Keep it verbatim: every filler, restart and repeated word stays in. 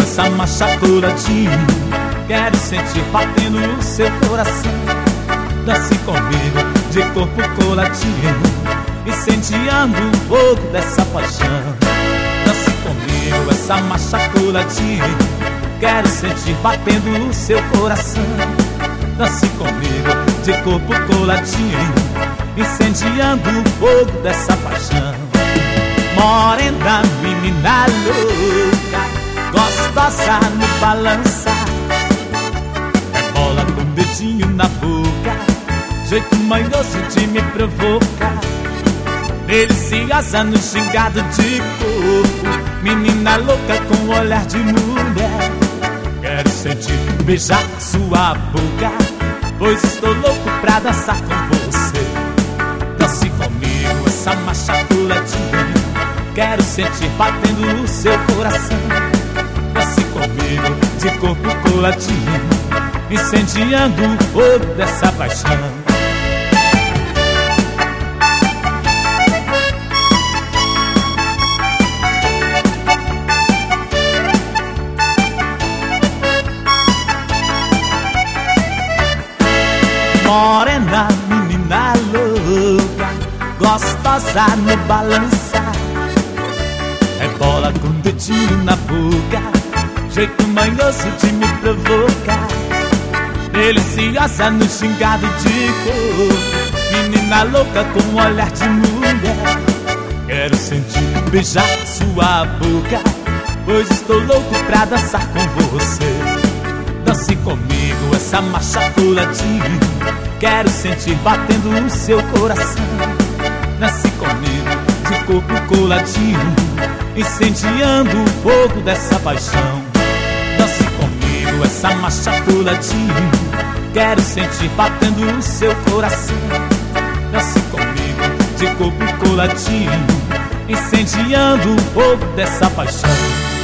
essa marcha coladinho. Quero sentir batendo o seu coração. Dance comigo, de corpo coladinho, incendiando o fogo dessa paixão. Dance comigo, essa marcha coladinho. Quero sentir batendo o seu coração. Dance comigo, de corpo coladinho, incendiando o fogo dessa paixão. Morena, menina louca, gostosa no balança. É bola com dedinho na boca, jeito manhoso de me provocar. Deliciosa no gingado de corpo, menina louca com olhar de mulher. Quero sentir beijar sua boca, pois estou louco pra dançar com você. Dance comigo, essa marcha coladinha. Quero sentir batendo o seu coração. Dance comigo, de corpo coladinho, incendiando o fogo dessa paixão. Morena, menina louca, gostosa no balançar. É bola com dedinho na boca, jeito manhoso de me provocar. Deliciosa no gingado de corpo, menina louca com olhar de mulher. Quero sentir beijar sua boca, pois estou louco pra dançar com você. Dance comigo, essa marcha coladinho. Quero sentir batendo o seu coração. Dance comigo, de corpo coladinho, incendiando o fogo dessa paixão. Dance comigo, essa marcha coladinho. Quero sentir batendo o seu coração. Dance comigo, de corpo coladinho, incendiando o fogo dessa paixão.